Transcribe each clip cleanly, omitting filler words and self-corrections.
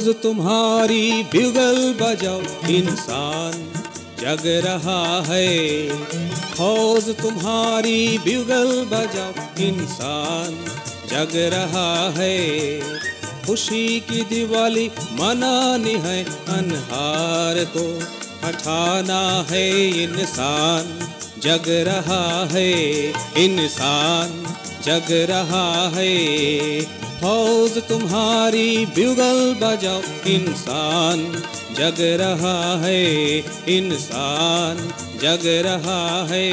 फौज तुम्हारी ब्यूगल बजाओ, इंसान जग रहा है। फौज तुम्हारी ब्यूगल बजाओ, इंसान जग रहा है। खुशी की दिवाली मनानी है, अन्हार को हटाना है। इंसान जग रहा है, इंसान जग रहा है। फौज तुम्हारी ब्यूगल बजाओ, इंसान जग रहा है, इंसान जग रहा है।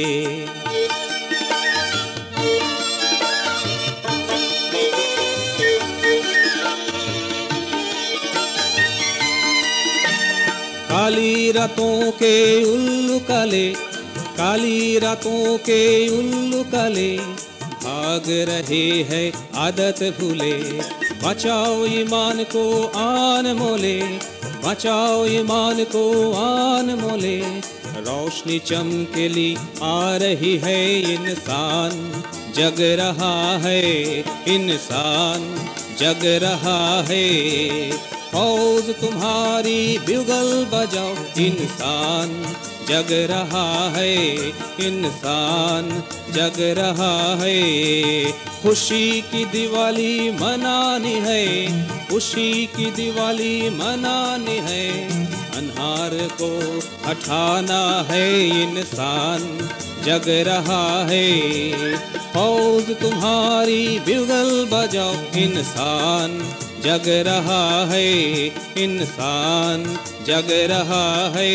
काली रातों के उल्लू काले, काली रातों के उल्लू काले, भाग रहे हैं आदत भूले। बचाओ ईमान को आन मोले, बचाओ ईमान को आन मोले। रोशनी चमकेली आ रही है, इंसान जग रहा है, इंसान जग रहा है। फौज तुम्हारी ब्यूगल बजाओ, इंसान जग रहा है, इंसान जग रहा है। खुशी की दिवाली मनानी है, खुशी की दिवाली मनानी है। अन्हार को हटाना है, इंसान जग रहा है। फौज तुम्हारी ब्यूगल बजाओ, इंसान जग रहा है, इंसान जग रहा है।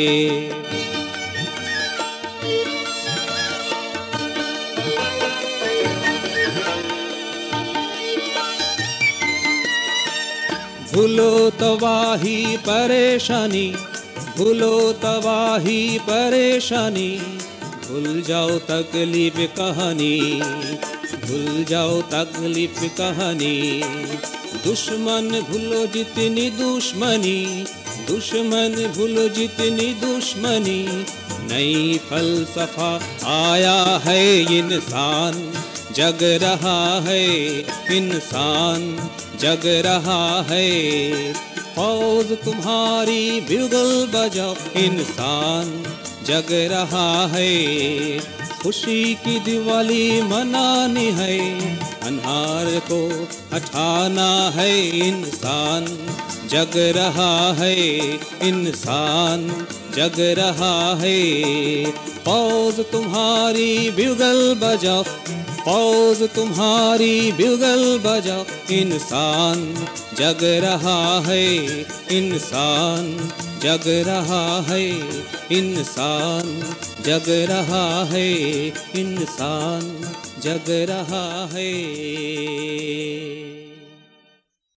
भूलो तबाही परेशानी, भूलो तबाही परेशानी। भूल जाओ तकलीफ कहानी, भूल जाओ तकलीफ कहानी। दुश्मन भूलो जितनी दुश्मनी, दुश्मन भूलो जितनी दुश्मनी। नई फलसफा आया है, इंसान जग रहा है, इंसान जग रहा है। फौज तुम्हारी ब्यूगल बजाओ, इंसान जग रहा है। खुशी की दिवाली मनानी है, अन्हार को हटाना है। इंसान जग रहा है, इंसान जग रहा है। फौज तुम्हारी ब्यूगल बजाओ, फौज तुम्हारी ब्यूगल बजाओ। इंसान जग रहा है, इंसान जग रहा है, इंसान जग रहा है, इंसान जग रहा है।